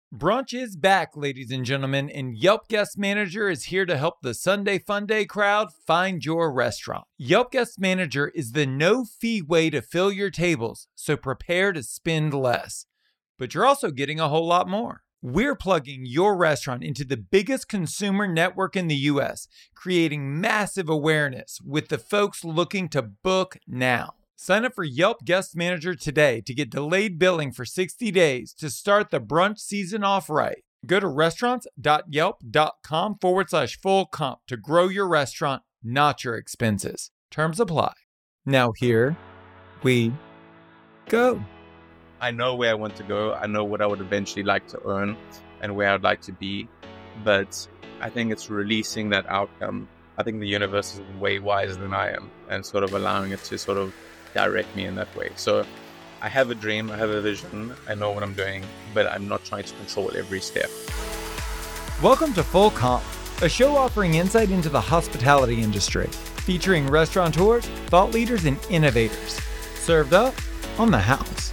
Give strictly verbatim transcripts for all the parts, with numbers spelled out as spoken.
Brunch is back, ladies and gentlemen, and Yelp Guest Manager is here to help the Sunday Funday crowd find your restaurant. Yelp Guest Manager is the no-fee way to fill your tables, so prepare to spend less. But you're also getting a whole lot more. We're plugging your restaurant into the biggest consumer network in the U S, creating massive awareness with the folks looking to book now. Sign up for Yelp Guest Manager today to get delayed billing for sixty days to start the brunch season off right. Go to restaurants.yelp.com forward slash full comp to grow your restaurant, not your expenses. Terms apply. Now here we go. I know where I want to go. I know what I would eventually like to earn and where I'd like to be. But I think it's releasing that outcome. I think the universe is way wiser than I am and sort of allowing it to sort of direct me in that way. So I have a dream, I have a vision, I know what I'm doing, but I'm not trying to control every step. Welcome to Full Comp, a show offering insight into the hospitality industry, featuring restaurateurs, thought leaders, and innovators. Served up on the house.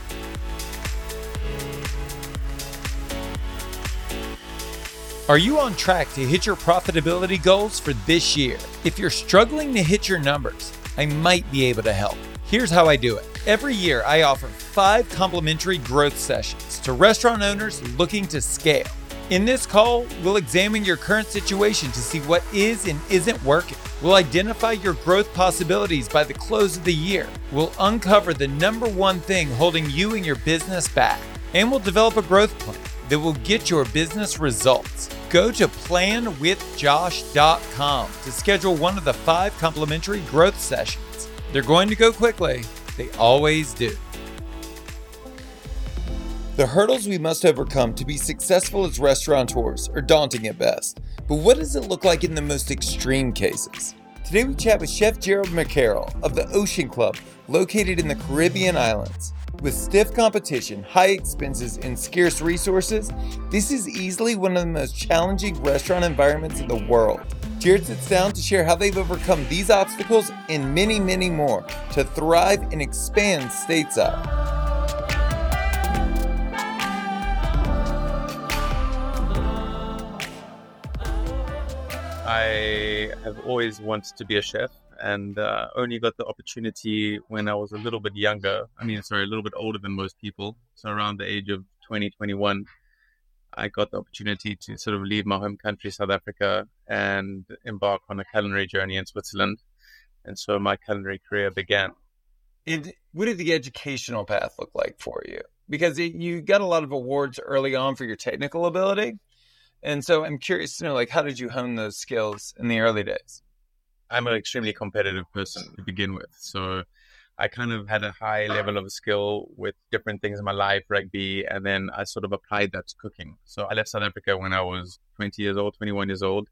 Are you on track to hit your profitability goals for this year? If you're struggling to hit your numbers, I might be able to help. Here's how I do it. Every year, I offer five complimentary growth sessions to restaurant owners looking to scale. In this call, we'll examine your current situation to see what is and isn't working. We'll identify your growth possibilities by the close of the year. We'll uncover the number one thing holding you and your business back. And we'll develop a growth plan that will get your business results. Go to plan with josh dot com to schedule one of the five complimentary growth sessions. They're going to go quickly. They always do. The hurdles we must overcome to be successful as restaurateurs are daunting at best. But what does it look like in the most extreme cases? Today we chat with Chef Gerald McCarroll of the Ocean Club, located in the Caribbean islands. With stiff competition, high expenses, and scarce resources, this is easily one of the most challenging restaurant environments in the world. Jared sits down to share how they've overcome these obstacles and many, many more to thrive and expand stateside. I have always wanted to be a chef and uh, only got the opportunity when I was a little bit younger. I mean, sorry, a little bit older than most people. So around the age of twenty, twenty-one, I got the opportunity to sort of leave my home country, South Africa, and embark on a culinary journey in Switzerland. And so my culinary career began. And what did the educational path look like for you? Because it, you got a lot of awards early on for your technical ability. And so I'm curious to know, like, how did you hone those skills in the early days? I'm an extremely competitive person to begin with. So I kind of had a high level of skill with different things in my life, rugby, and then I sort of applied that to cooking. So I left South Africa when I was twenty years old, twenty-one years old.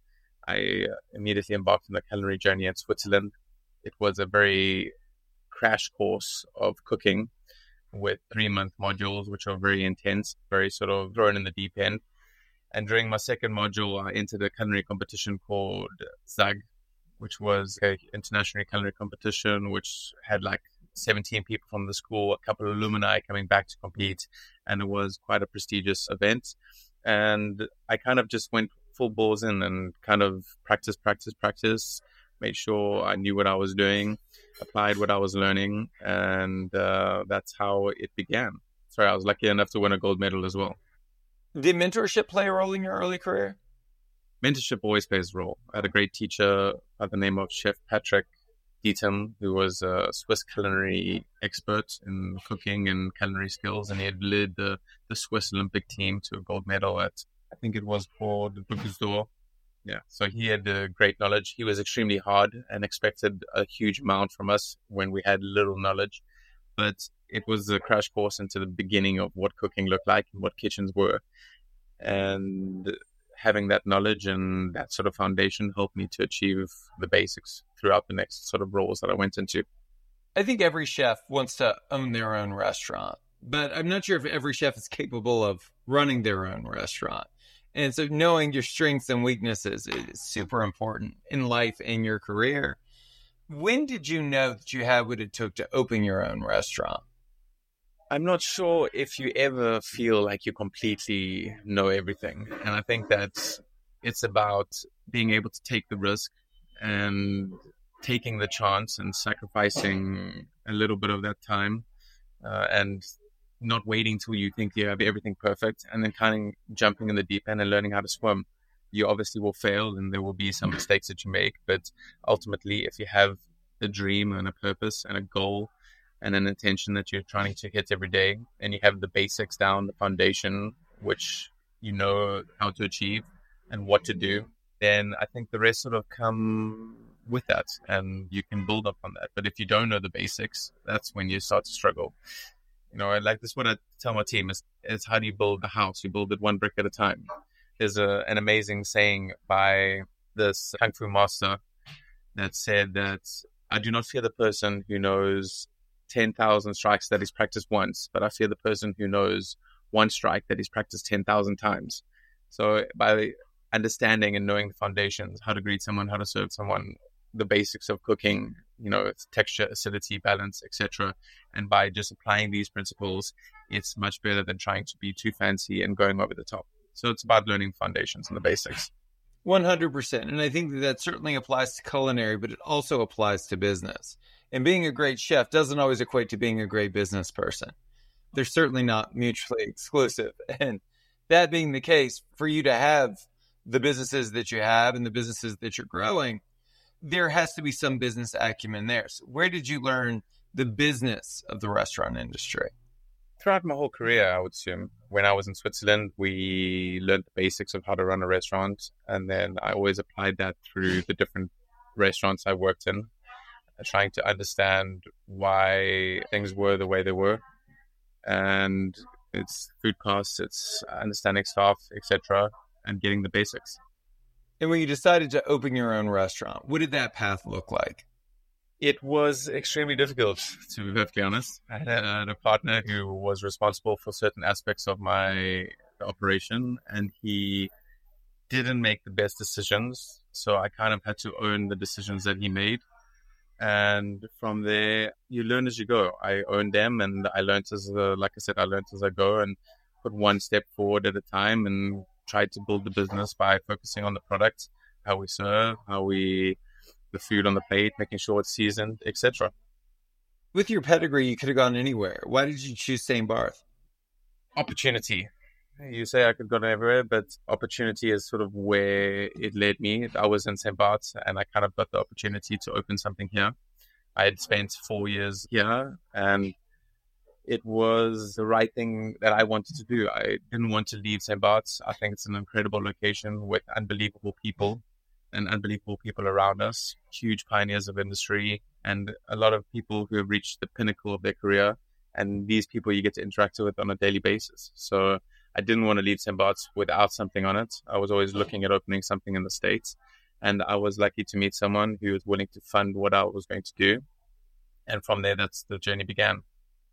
I immediately embarked on the culinary journey in Switzerland. It was a very crash course of cooking with three-month modules, which are very intense, very sort of thrown in the deep end. And during my second module, I entered a culinary competition called ZAG, which was an international culinary competition, which had like seventeen people from the school, a couple of alumni coming back to compete. And it was quite a prestigious event. And I kind of just went full balls in and kind of practice, practice, practice, made sure I knew what I was doing, applied what I was learning. And uh, that's how it began. Sorry, I was lucky enough to win a gold medal as well. Did mentorship play a role in your early career? Mentorship always plays a role. I had a great teacher by the name of Chef Patrick Dietem, who was a Swiss culinary expert in cooking and culinary skills, and he had led the, the Swiss Olympic team to a gold medal at, I think it was called the Bocuse d'Or. Yeah, so he had uh, great knowledge. He was extremely hard and expected a huge amount from us when we had little knowledge. But it was a crash course into the beginning of what cooking looked like and what kitchens were. And having that knowledge and that sort of foundation helped me to achieve the basics throughout the next sort of roles that I went into. I think every chef wants to own their own restaurant, but I'm not sure if every chef is capable of running their own restaurant. And so knowing your strengths and weaknesses is super important in life and your career. When did you know that you had what it took to open your own restaurant? I'm not sure if you ever feel like you completely know everything. And I think that it's about being able to take the risk and taking the chance and sacrificing a little bit of that time uh, and not waiting till you think you have everything perfect and then kind of jumping in the deep end and learning how to swim. You obviously will fail and there will be some mistakes that you make, but ultimately, if you have a dream and a purpose and a goal and an intention that you're trying to hit every day, and you have the basics down, the foundation, which you know how to achieve and what to do, then I think the rest sort of come with that and you can build up on that. But if you don't know the basics, that's when you start to struggle. You know, I like this, what I tell my team is, is how do you build a house? You build it one brick at a time. There's a, an amazing saying by this Kung Fu master that said that I do not fear the person who knows ten thousand strikes that he's practiced once, but I fear the person who knows one strike that he's practiced ten thousand times. So by understanding and knowing the foundations, how to greet someone, how to serve someone, the basics of cooking, you know, it's texture, acidity, balance, et cetera. And by just applying these principles, it's much better than trying to be too fancy and going over the top. So it's about learning foundations and the basics. one hundred percent. And I think that, that certainly applies to culinary, but it also applies to business. And being a great chef doesn't always equate to being a great business person. They're certainly not mutually exclusive. And that being the case, for you to have the businesses that you have and the businesses that you're growing, there has to be some business acumen there. So where did you learn the business of the restaurant industry? Throughout my whole career, I would assume. When I was in Switzerland, we learned the basics of how to run a restaurant. And then I always applied that through the different restaurants I worked in, trying to understand why things were the way they were. And it's food costs, it's understanding staff, et cetera, and getting the basics. And when you decided to open your own restaurant, what did that path look like? It was extremely difficult, to be perfectly honest. I had a partner who was responsible for certain aspects of my operation, and he didn't make the best decisions. So I kind of had to own the decisions that he made. And from there, you learn as you go. I owned them, and I learned as, a, like I said, I learned as I go and put one step forward at a time and tried to build the business by focusing on the product, how we serve, how we... the food on the plate, making sure it's seasoned, et cetera. With your pedigree, you could have gone anywhere. Why did you choose Saint Barth? Opportunity. You say I could go everywhere, but opportunity is sort of where it led me. I was in Saint Barth and I kind of got the opportunity to open something here. I had spent four years here and it was the right thing that I wanted to do. I didn't want to leave Saint Barth. I think it's an incredible location with unbelievable people. And unbelievable people around us, huge pioneers of industry, and a lot of people who have reached the pinnacle of their career. And these people you get to interact with on a daily basis. So I didn't want to leave Saint Barth without something on it. I was always looking at opening something in the States. And I was lucky to meet someone who was willing to fund what I was going to do. And from there, that's the journey began.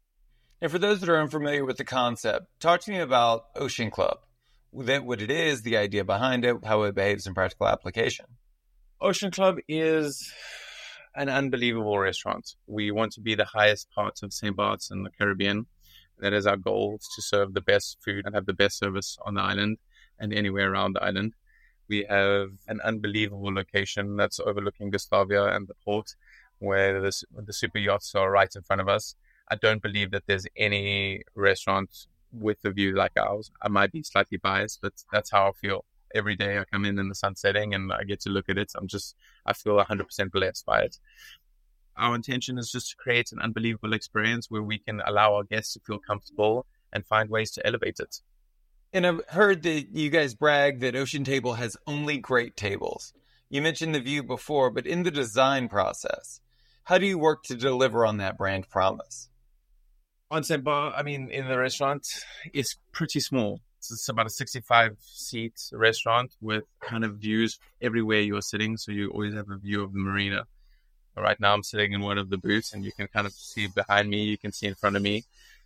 And for those that are unfamiliar with the concept, talk to me about Ocean Club. What it is, the idea behind it, how it behaves in practical application. Ocean Club is an unbelievable restaurant. We want to be the highest parts of Saint Barth's in the Caribbean. That is our goal, to serve the best food and have the best service on the island and anywhere around the island. We have an unbelievable location that's overlooking Gustavia and the port, where the, the super yachts are right in front of us. I don't believe that there's any restaurant with a view like ours. I might be slightly biased, but that's how I feel. Every day I come in in the sun setting and I get to look at it. I'm just, I feel one hundred percent blessed by it. Our intention is just to create an unbelievable experience where we can allow our guests to feel comfortable and find ways to elevate it. And I've heard that you guys brag that Ocean Table has only great tables. You mentioned the view before, but in the design process, how do you work to deliver on that brand promise? On Saint Barth, I mean, in the restaurant, it's pretty small. It's about a sixty-five seat restaurant with kind of views everywhere you're sitting. So you always have a view of the marina. Right now I'm sitting in one of the booths and you can kind of see behind me, you can see in front of me.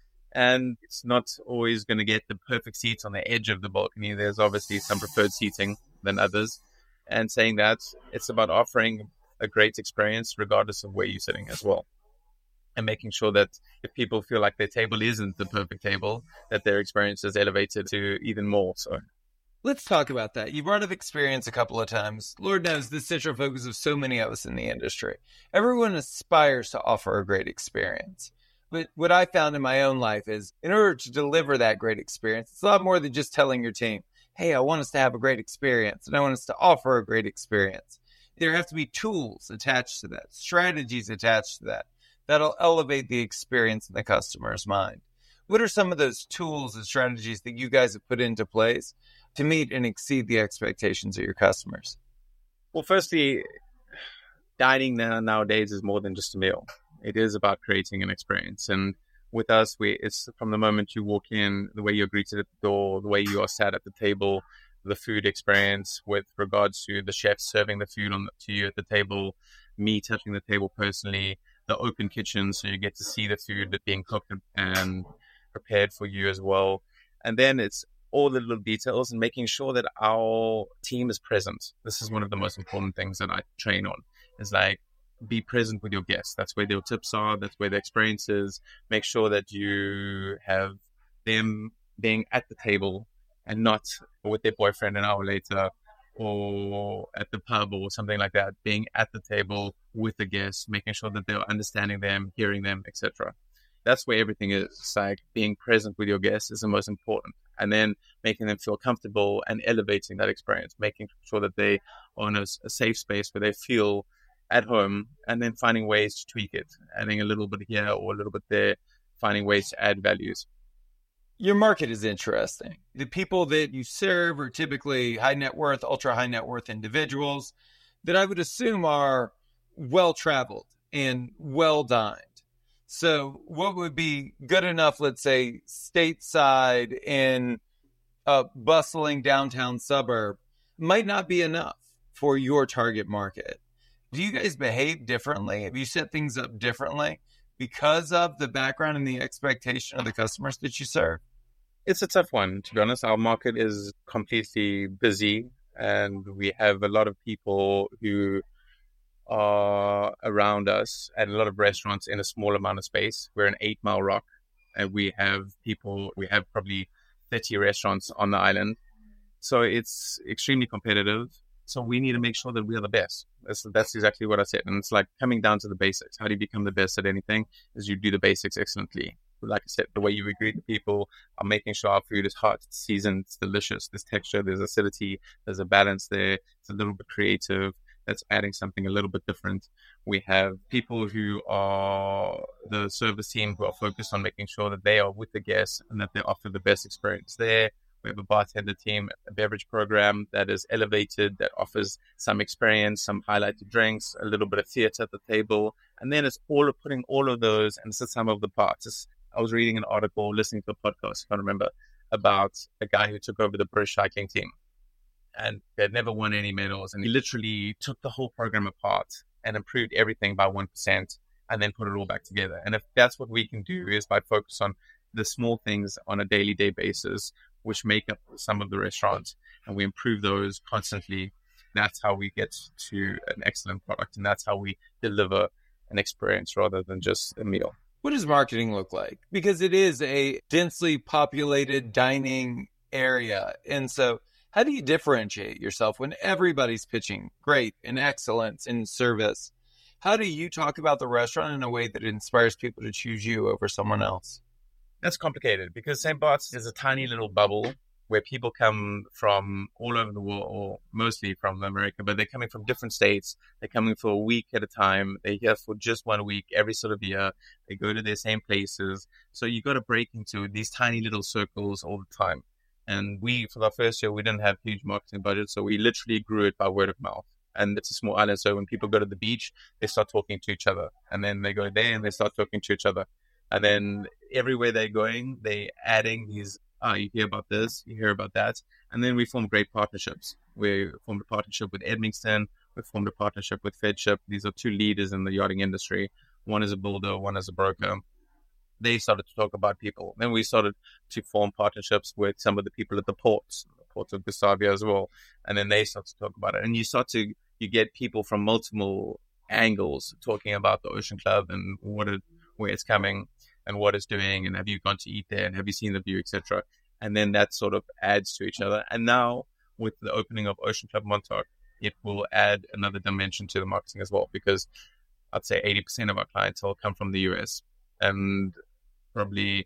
And it's not always going to get the perfect seats on the edge of the balcony. There's obviously some preferred seating than others. And saying that, it's about offering a great experience regardless of where you're sitting as well. and making sure that if people feel like their table isn't the perfect table, that their experience is elevated to even more so. Let's talk about that. You brought up experience a couple of times. Lord knows this central focus of so many of us in the industry. Everyone aspires to offer a great experience. But what I found in my own life is in order to deliver that great experience, it's a lot more than just telling your team, hey, I want us to have a great experience and I want us to offer a great experience. There have to be tools attached to that, strategies attached to that, that'll elevate the experience in the customer's mind. What are some of those tools and strategies that you guys have put into place to meet and exceed the expectations of your customers? Well, firstly, dining now, nowadays is more than just a meal. It is about creating an experience. And with us, we it's from the moment you walk in, the way you're greeted at the door, the way you are sat at the table, the food experience with regards to the chef serving the food on to you at the table, me touching the table personally, the open kitchen, so you get to see the food being cooked and prepared for you as well. And then it's all the little details and making sure that our team is present. This is one of the most important things that I train on. Is like, be present with your guests. That's where their tips are. That's where the experience is. Make sure that you have them being at the table and not with their boyfriend an hour later or at the pub or something like that. Being at the table with the guests, making sure that they're understanding them, hearing them, et cetera. That's where everything is. It's like being present with your guests is the most important. And then making them feel comfortable and elevating that experience, making sure that they are in a, a safe space where they feel at home, and then finding ways to tweak it, adding a little bit here or a little bit there, finding ways to add values. Your market is interesting. The people that you serve are typically high net worth, ultra high net worth individuals that I would assume are well-traveled and well-dined. So what would be good enough, let's say, stateside in a bustling downtown suburb might not be enough for your target market. Do you guys behave differently? Have you set things up differently because of the background and the expectation of the customers that you serve? It's a tough one, to be honest. Our market is completely busy, and we have a lot of people who are around us and a lot of restaurants in a small amount of space. We're an eight mile rock, and we have people, we have probably thirty restaurants on the island. So it's extremely competitive. So we need to make sure that we are the best. That's, that's exactly what I said. And it's like coming down to the basics. How do you become the best at anything? Is you do the basics excellently. Like I said, the way you greet the people, are making sure our food is hot, it's seasoned, it's delicious, there's texture, there's acidity, there's a balance there. It's a little bit creative. That's adding something a little bit different. We have people who are the service team who are focused on making sure that they are with the guests and that they offer the best experience there. We have a bartender team, a beverage program that is elevated, that offers some experience, some highlighted drinks, a little bit of theater at the table. And then it's all of putting all of those, and it's the sum of the parts. It's, I was reading an article, listening to a podcast, if I remember, about a guy who took over the British cycling team. And they had never won any medals. And he literally took the whole program apart and improved everything by one percent and then put it all back together. And if that's what we can do, is by focus on the small things on a daily day basis, which make up some of the restaurants, and we improve those constantly. That's how we get to an excellent product, and that's how we deliver an experience rather than just a meal. What does marketing look like? Because it is a densely populated dining area. And so how do you differentiate yourself when everybody's pitching great and excellence in service? How do you talk about the restaurant in a way that inspires people to choose you over someone else? That's complicated because Saint Bart's is a tiny little bubble where people come from all over the world, or mostly from America, but they're coming from different states. They're coming for a week at a time. They're here for just one week every sort of year. They go to their same places. So you got to break into these tiny little circles all the time. And we, for our first year, we didn't have huge marketing budget, so we literally grew it by word of mouth. And it's a small island, so when people go to the beach, they start talking to each other. And then they go there and they start talking to each other. And then everywhere they're going, they're adding these, ah, you hear about this, you hear about that. And then we form great partnerships. We formed a partnership with Edmington. We formed a partnership with Fedship. These are two leaders in the yachting industry. One is a builder, one is a broker. They started to talk about people. Then we started to form partnerships with some of the people at the ports, the ports of Gustavia as well. And then they start to talk about it. And you start to, you get people from multiple angles talking about the Ocean Club and what it where it's coming and what it's doing, and have you gone to eat there, and have you seen the view, et cetera. And then that sort of adds to each other. And now with the opening of Ocean Club Montauk, it will add another dimension to the marketing as well, because I'd say eighty percent of our clientele come from the U S, and probably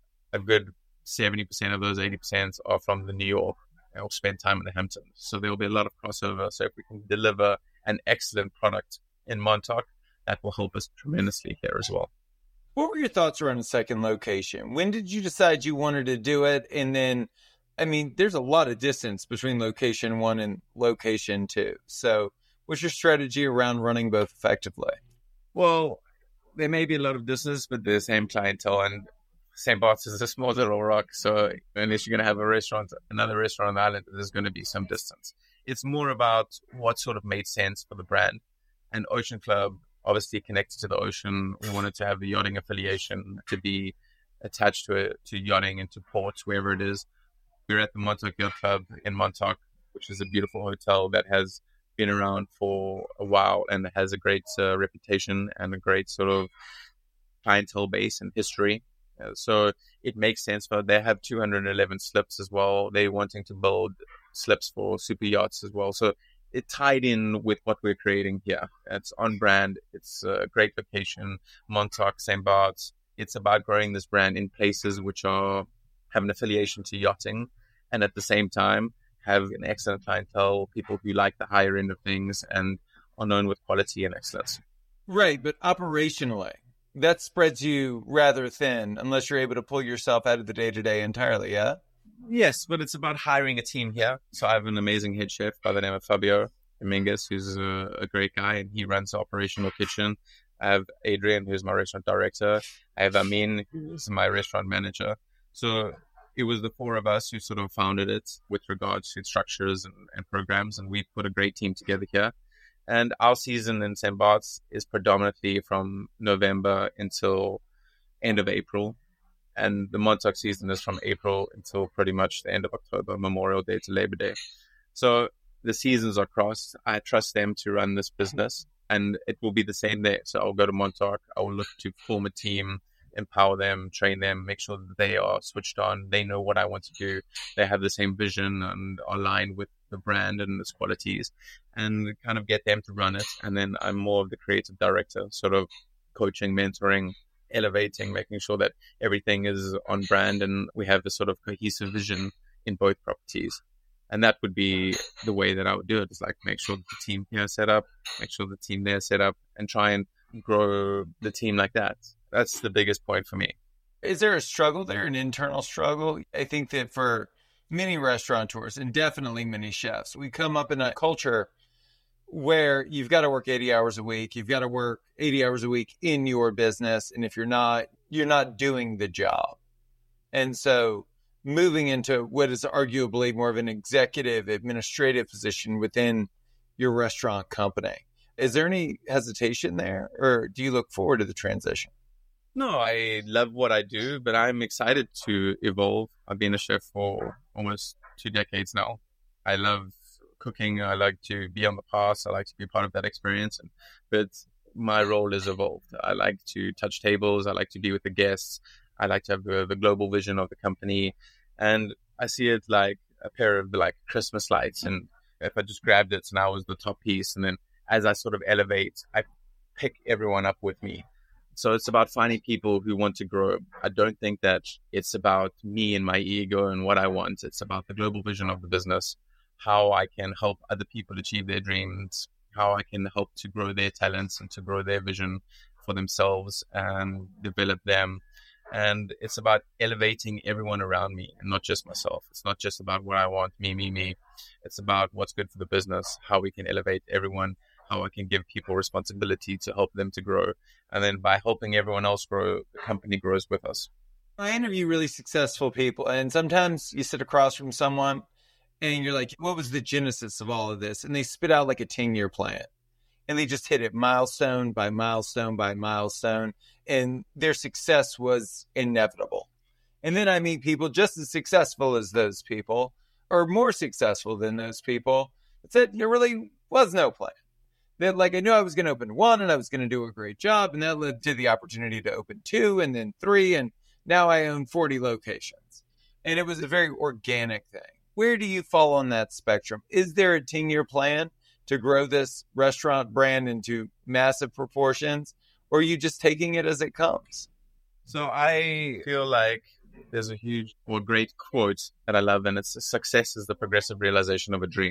a good seventy percent of those eighty percent are from the New York or spend time in the Hamptons. So there will be a lot of crossover. So if we can deliver an excellent product in Montauk, that will help us tremendously here as well. What were your thoughts around a second location? When did you decide you wanted to do it? And then, I mean, there's a lot of distance between location one and location two. So what's your strategy around running both effectively? Well, there may be a lot of distance, but the same clientele, and Saint Bart's is a small little rock. So unless you're going to have a restaurant, another restaurant on the island, there's going to be some distance. It's more about what sort of made sense for the brand. And Ocean Club, obviously connected to the ocean. We wanted to have a yachting affiliation, to be attached to it, to yachting and to ports, wherever it is. We're at the Montauk Yacht Club in Montauk, which is a beautiful hotel that has been around for a while and has a great uh, reputation and a great sort of clientele base and history. Uh, so it makes sense. For they have two hundred eleven slips as well. They're wanting to build slips for super yachts as well. So it tied in with what we're creating here. It's on brand. It's a great location. Montauk, Saint Bart's. It's about growing this brand in places which are have an affiliation to yachting, and at the same time have an excellent clientele, people who like the higher end of things and are known with quality and excellence. Right, but operationally, that spreads you rather thin unless you're able to pull yourself out of the day-to-day entirely, yeah? Yes, but it's about hiring a team here. So I have an amazing head chef by the name of Fabio Dominguez, who's a, a great guy, and he runs the operational kitchen. I have Adrian, who's my restaurant director. I have Amin, who's my restaurant manager. So it was the four of us who sort of founded it with regards to structures and, and programs, and we put a great team together here. And our season in Saint Bart's is predominantly from November until end of April. And the Montauk season is from April until pretty much the end of October, Memorial Day to Labor Day. So the seasons are crossed. I trust them to run this business, and it will be the same there. So I'll go to Montauk. I will look to form a team, empower them, train them, make sure that they are switched on. They know what I want to do. They have the same vision and are aligned with the brand and its qualities, and kind of get them to run it. And then I'm more of the creative director, sort of coaching, mentoring, elevating, making sure that everything is on brand and we have a sort of cohesive vision in both properties. And that would be the way that I would do it, is like make sure that the team here is set up, make sure the team there is set up, and try and grow the team like that. That's the biggest point for me. Is there a struggle there, an internal struggle? I think that for many restaurateurs, and definitely many chefs, we come up in a culture where you've got to work eighty hours a week. You've got to work eighty hours a week in your business. And if you're not, you're not doing the job. And so moving into what is arguably more of an executive administrative position within your restaurant company, is there any hesitation there, or do you look forward to the transition? No, I love what I do, but I'm excited to evolve. I've been a chef for almost two decades now. I love cooking. I like to be on the path. I like to be part of that experience. And, but my role has evolved. I like to touch tables. I like to be with the guests. I like to have the, the global vision of the company. And I see it like a pair of like Christmas lights. And if I just grabbed it, and I was the top piece. And then as I sort of elevate, I pick everyone up with me. So it's about finding people who want to grow. I don't think that it's about me and my ego and what I want. It's about the global vision of the business, how I can help other people achieve their dreams, how I can help to grow their talents and to grow their vision for themselves and develop them. And it's about elevating everyone around me and not just myself. It's not just about what I want, me, me, me. It's about what's good for the business, how we can elevate everyone, how I can give people responsibility to help them to grow. And then by helping everyone else grow, the company grows with us. I interview really successful people, and sometimes you sit across from someone and you're like, what was the genesis of all of this? And they spit out like a ten-year plan. And they just hit it milestone by milestone by milestone. And their success was inevitable. And then I meet people just as successful as those people, or more successful than those people, that said there really was no plan. That like I knew I was going to open one and I was going to do a great job, and that led to the opportunity to open two and then three, and now I own forty locations. And it was a very organic thing. Where do you fall on that spectrum? Is there a ten-year plan to grow this restaurant brand into massive proportions, or are you just taking it as it comes? So I feel like there's a huge or great quote that I love, and it's success is the progressive realization of a dream.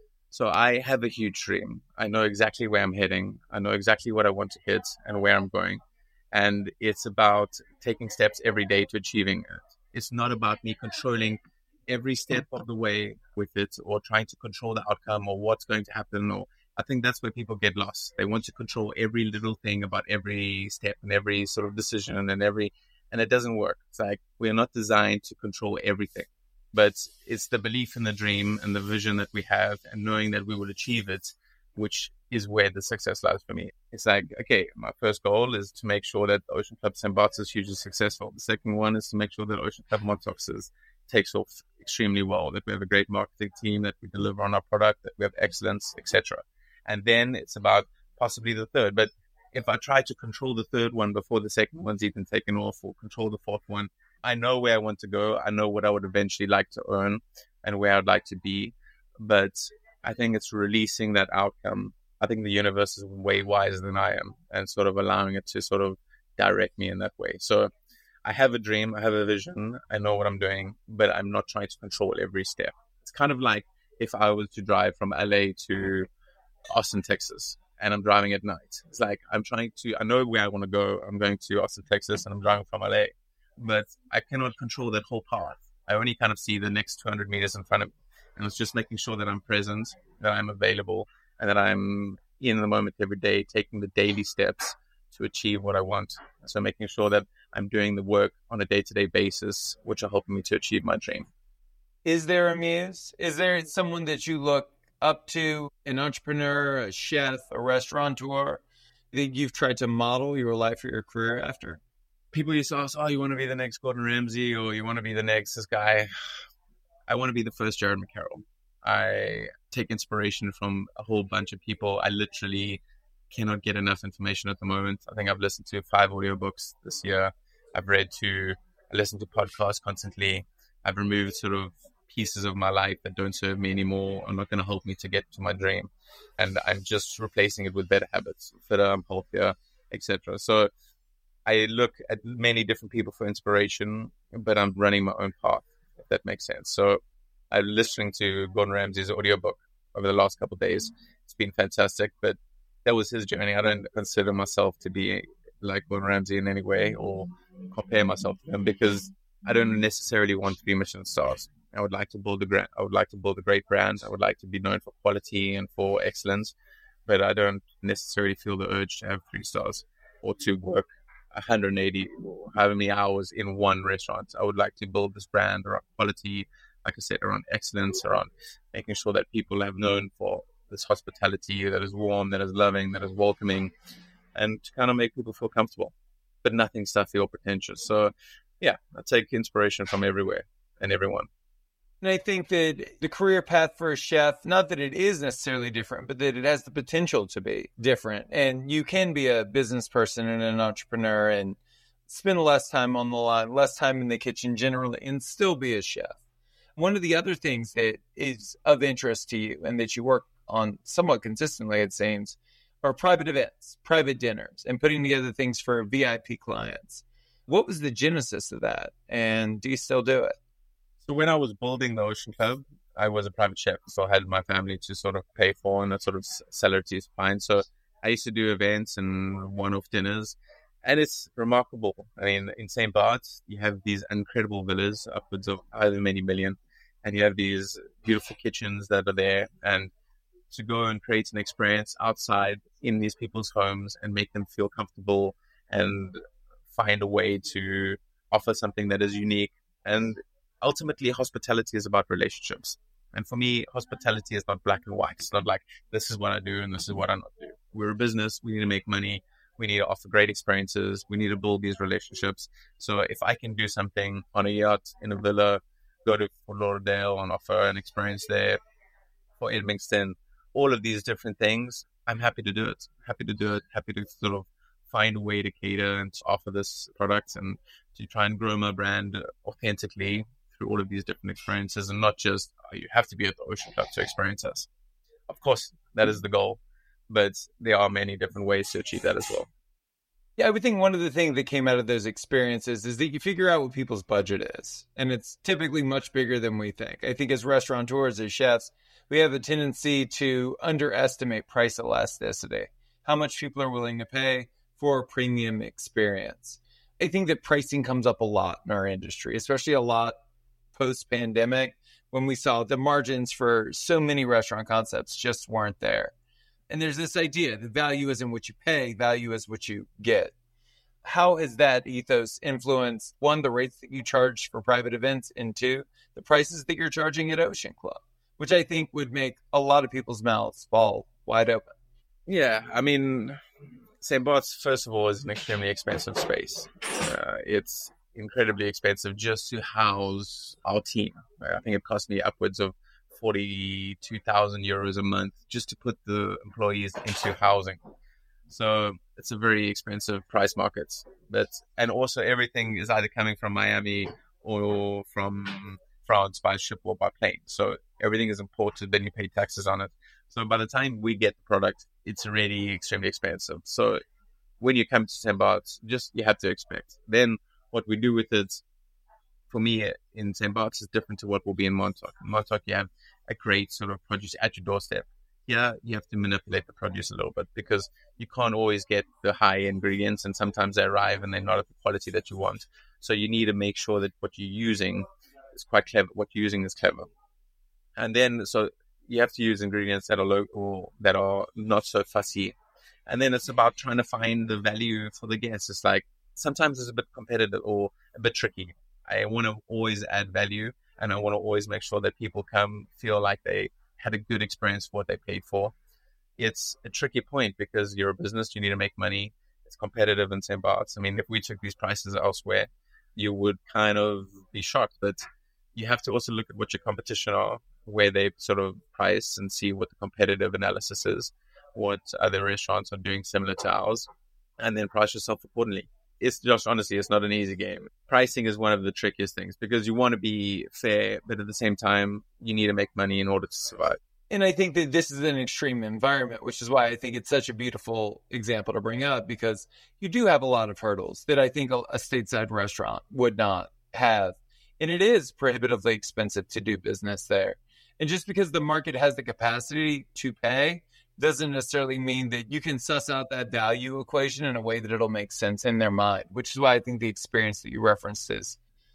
So I have a huge dream. I know exactly where I'm heading. I know exactly what I want to hit and where I'm going. And it's about taking steps every day to achieving it. It's not about me controlling every step of the way with it or trying to control the outcome or what's going to happen. Or I think that's where people get lost. They want to control every little thing about every step and every sort of decision and every, and it doesn't work. It's like we're not designed to control everything. But it's the belief in the dream and the vision that we have and knowing that we will achieve it, which is where the success lies for me. It's like, okay, my first goal is to make sure that Ocean Club Saint Bart's is hugely successful. The second one is to make sure that Ocean Club Montauk is, takes off extremely well, that we have a great marketing team, that we deliver on our product, that we have excellence, et cetera. And then it's about possibly the third. But if I try to control the third one before the second one's even taken off or control the fourth one, I know where I want to go. I know what I would eventually like to earn and where I'd like to be. But I think it's releasing that outcome. I think the universe is way wiser than I am and sort of allowing it to sort of direct me in that way. So I have a dream. I have a vision. I know what I'm doing, but I'm not trying to control every step. It's kind of like if I was to drive from L A to Austin, Texas, and I'm driving at night. It's like I'm trying to, I know where I want to go. I'm going to Austin, Texas, and I'm driving from L A. But I cannot control that whole path. I only kind of see the next two hundred meters in front of me. And it's just making sure that I'm present, that I'm available, and that I'm in the moment every day, taking the daily steps to achieve what I want. So making sure that I'm doing the work on a day-to-day basis, which are helping me to achieve my dream. Is there a muse? Is there someone that you look up to, an entrepreneur, a chef, a restaurateur, that you've tried to model your life or your career after? People used to ask, oh, you want to be the next Gordon Ramsay or you want to be the next this guy? I want to be the first Jared McCarroll. I take inspiration from a whole bunch of people. I literally cannot get enough information at the moment. I think I've listened to five audiobooks this year. I've read to, I listen to podcasts constantly. I've removed sort of pieces of my life that don't serve me anymore, are not going to help me to get to my dream. And I'm just replacing it with better habits, fitter, I'm healthier, et cetera. So I look at many different people for inspiration, but I'm running my own path, if that makes sense. So I'm listening to Gordon Ramsay's audiobook over the last couple of days. It's been fantastic, but that was his journey. I don't consider myself to be like Gordon Ramsay in any way or compare myself to him because I don't necessarily want to be Michelin stars. I would like to build a grand, I would like to build a great brand. I would like to be known for quality and for excellence, but I don't necessarily feel the urge to have three stars or to work one hundred eighty or however many hours in one restaurant. I would like to build this brand around quality, like I said, around excellence, around making sure that people have known for this hospitality that is warm, that is loving, that is welcoming, and to kind of make people feel comfortable, but nothing stuffy or pretentious. So yeah, I take inspiration from everywhere and everyone. And I think that the career path for a chef, not that it is necessarily different, but that it has the potential to be different. And you can be a business person and an entrepreneur and spend less time on the line, less time in the kitchen generally, and still be a chef. One of the other things that is of interest to you and that you work on somewhat consistently, it seems, are private events, private dinners, and putting together things for V I P clients. What was the genesis of that? And do you still do it? So when I was building the Ocean Club, I was a private chef, so I had my family to sort of pay for and a sort of salary is fine. So I used to do events and one-off dinners, and it's remarkable. I mean, in Saint Bart's, you have these incredible villas, upwards of however many million, and you have these beautiful kitchens that are there, and to go and create an experience outside in these people's homes and make them feel comfortable and find a way to offer something that is unique. And ultimately, hospitality is about relationships. And for me, hospitality is not black and white. It's not like, this is what I do and this is what I not do. We're a business. We need to make money. We need to offer great experiences. We need to build these relationships. So if I can do something on a yacht, in a villa, go to Fort Lauderdale and offer an experience there, for Edmonton, all of these different things, I'm happy to do it. Happy to do it. Happy to sort of find a way to cater and to offer this product and to try and grow my brand authentically through all of these different experiences, and not just, oh, you have to be at the Ocean Club to experience us. Of course, that is the goal, but there are many different ways to achieve that as well. Yeah, I would think one of the things that came out of those experiences is that you figure out what people's budget is. And it's typically much bigger than we think. I think as restaurateurs, as chefs, we have a tendency to underestimate price elasticity, how much people are willing to pay for a premium experience. I think that pricing comes up a lot in our industry, especially a lot post-pandemic, when we saw the margins for so many restaurant concepts just weren't there. And there's this idea that value isn't what you pay, value is what you get. How has that ethos influenced, one, the rates that you charge for private events, and two, the prices that you're charging at Ocean Club, which I think would make a lot of people's mouths fall wide open? Yeah, I mean, Saint Bart's, first of all, is an extremely expensive space. Uh, it's incredibly expensive just to house our team. I think it cost me upwards of forty-two thousand euros a month just to put the employees into housing. So it's a very expensive price market. But and also everything is either coming from Miami or from France by ship or by plane. So everything is imported, then you pay taxes on it. So by the time we get the product, it's already extremely expensive. So when you come to Saint Bart's, just you have to expect. Then what we do with it, for me, in Saint Bart's is different to what will be in Montauk. In Montauk, you have a great sort of produce at your doorstep. Yeah, you have to manipulate the produce a little bit because you can't always get the high ingredients, and sometimes they arrive and they're not at the quality that you want. So you need to make sure that what you're using is quite clever. What you're using is clever. And then, so you have to use ingredients that are local, that are not so fussy. And then it's about trying to find the value for the guests. It's like, sometimes it's a bit competitive or a bit tricky. I want to always add value, and I want to always make sure that people come feel like they had a good experience for what they paid for. It's a tricky point because you're a business, you need to make money. It's competitive in Saint Bart's. I mean, if we took these prices elsewhere, you would kind of be shocked. But you have to also look at what your competition are, where they sort of price, and see what the competitive analysis is, what other restaurants are doing similar to ours, and then price yourself accordingly. It's just, honestly, it's not an easy game. Pricing is one of the trickiest things because you want to be fair, but at the same time, you need to make money in order to survive. And I think that this is an extreme environment, which is why I think it's such a beautiful example to bring up, because you do have a lot of hurdles that I think a, a stateside restaurant would not have. And it is prohibitively expensive to do business there. And just because the market has the capacity to pay doesn't necessarily mean that you can suss out that value equation in a way that it'll make sense in their mind, which is why I think the experience that you referenced is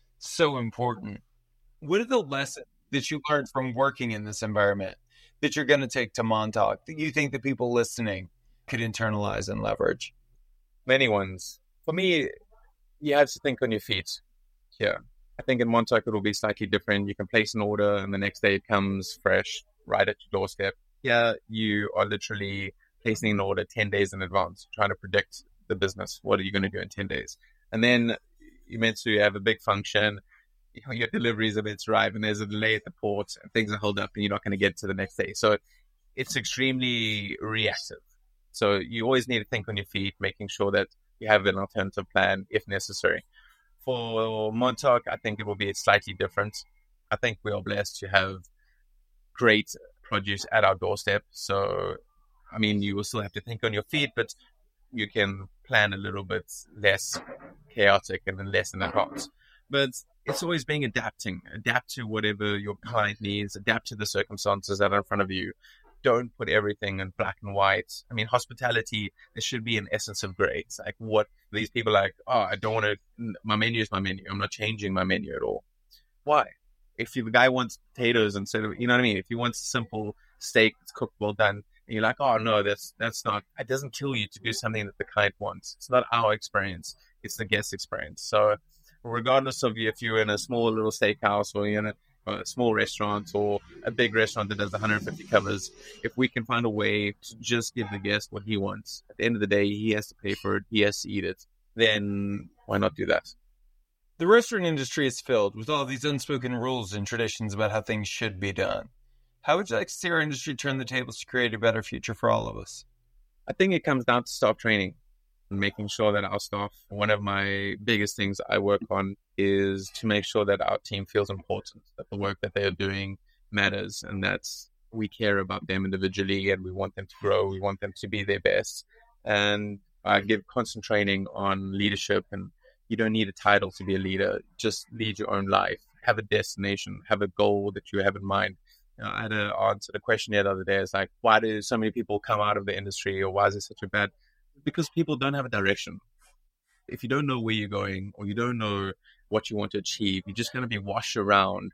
so important. What are the lessons that you learned from working in this environment that you're going to take to Montauk that you think that people listening could internalize and leverage? Many ones. For me, you have to think on your feet here. I think in Montauk it will be slightly different. You can place an order and the next day it comes fresh right at your doorstep. Yeah, you are literally placing an order ten days in advance, trying to predict the business. What are you going to do in ten days? And then you meant to have a big function. You know, your deliveries are meant to arrive and there's a delay at the port and things are held up and you're not going to get to the next day. So it's extremely reactive. So you always need to think on your feet, making sure that you have an alternative plan if necessary. For Montauk, I think it will be slightly different. I think we are blessed to have great produce at our doorstep. So, I mean, you will still have to think on your feet, but you can plan a little bit less chaotic and then less in advance. But it's always being adapting. Adapt to whatever your client needs. Adapt to the circumstances that are in front of you. Don't put everything in black and white. I mean, hospitality, there should be an essence of gray. It's like what these people are like, oh, I don't want to, my menu is my menu. I'm not changing my menu at all. Why? If you, the guy wants potatoes instead of, you know what I mean? If he wants a simple steak that's cooked well done, and you're like, oh, no, that's that's not, it doesn't kill you to do something that the client wants. It's not our experience. It's the guest experience. So regardless of if you're in a small little steakhouse or you're in a, a small restaurant or a big restaurant that does one hundred fifty covers, if we can find a way to just give the guest what he wants, at the end of the day, he has to pay for it, he has to eat it, then why not do that? The restaurant industry is filled with all these unspoken rules and traditions about how things should be done. How would you like to see our industry turn the tables to create a better future for all of us? I think it comes down to staff training and making sure that our staff, one of my biggest things I work on is to make sure that our team feels important, that the work that they are doing matters, and that we care about them individually and we want them to grow. We want them to be their best. And I give constant training on leadership, and you don't need a title to be a leader. Just lead your own life. Have a destination, have a goal that you have in mind. You know, I had to answer the question the other day. It's like, why do so many people come out of the industry, or why is it such a bad? Because people don't have a direction. If you don't know where you're going, or you don't know what you want to achieve, you're just going to be washed around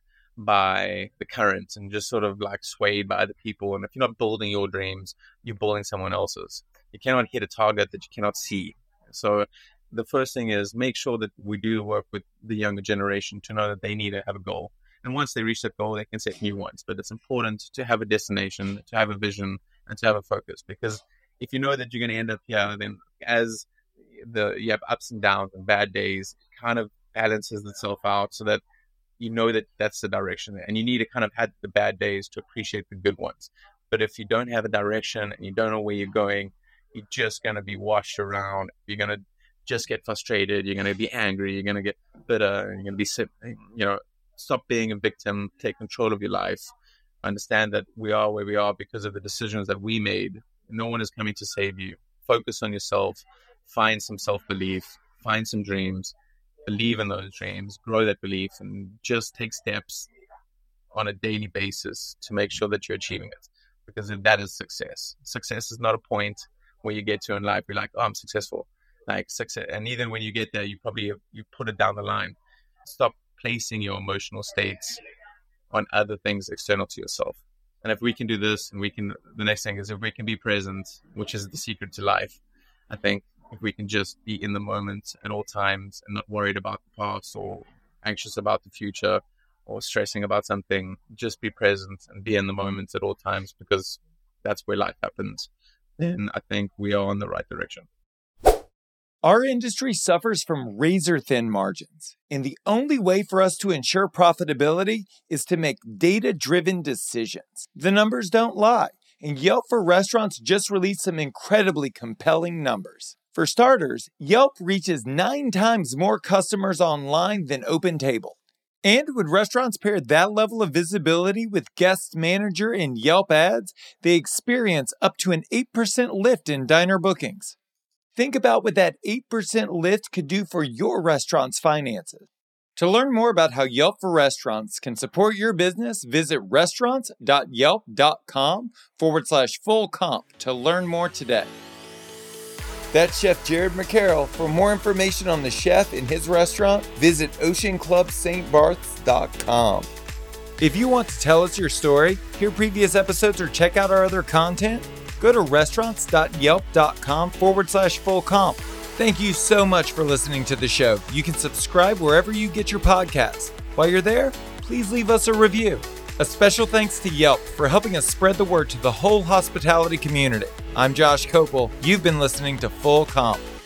by the currents and just sort of like swayed by other people. And if you're not building your dreams, you're building someone else's. You cannot hit a target that you cannot see. So the first thing is make sure that we do work with the younger generation to know that they need to have a goal. And once they reach that goal, they can set new ones. But it's important to have a destination, to have a vision, and to have a focus. Because if you know that you're going to end up here, then as the you have ups and downs and bad days, it kind of balances itself out so that you know that that's the direction. And you need to kind of have the bad days to appreciate the good ones. But if you don't have a direction and you don't know where you're going, you're just going to be washed around. You're going to just get frustrated. You're going to be angry. You're going to get bitter. You're going to be, you know, stop being a victim. Take control of your life. Understand that we are where we are because of the decisions that we made. No one is coming to save you. Focus on yourself. Find some self-belief. Find some dreams. Believe in those dreams. Grow that belief, and just take steps on a daily basis to make sure that you're achieving it. Because that is success. Success is not a point where you get to in life. You're like, oh, I'm successful. Like success, and even when you get there, you probably you put it down the line. Stop placing your emotional states on other things external to yourself. And if we can do this, and we can, the next thing is if we can be present, which is the secret to life. I think if we can just be in the moment at all times and not worried about the past or anxious about the future or stressing about something, just be present and be in the moment at all times, because that's where life happens. Then I think we are on the right direction. Our industry suffers from razor-thin margins, and the only way for us to ensure profitability is to make data-driven decisions. The numbers don't lie, and Yelp for Restaurants just released some incredibly compelling numbers. For starters, Yelp reaches nine times more customers online than OpenTable. And when restaurants pair that level of visibility with Guest Manager and Yelp ads, they experience up to an eight percent lift in diner bookings. Think about what that eight percent lift could do for your restaurant's finances. To learn more about how Yelp for Restaurants can support your business, visit restaurants.yelp.com forward slash full comp to learn more today. That's Chef Jared McCarroll. For more information on the chef and his restaurant, visit ocean club st barths dot com. If you want to tell us your story, hear previous episodes, or check out our other content, go to restaurants.yelp.com forward slash full comp. Thank you so much for listening to the show. You can subscribe wherever you get your podcasts. While you're there, please leave us a review. A special thanks to Yelp for helping us spread the word to the whole hospitality community. I'm Josh Kopel. You've been listening to Full Comp.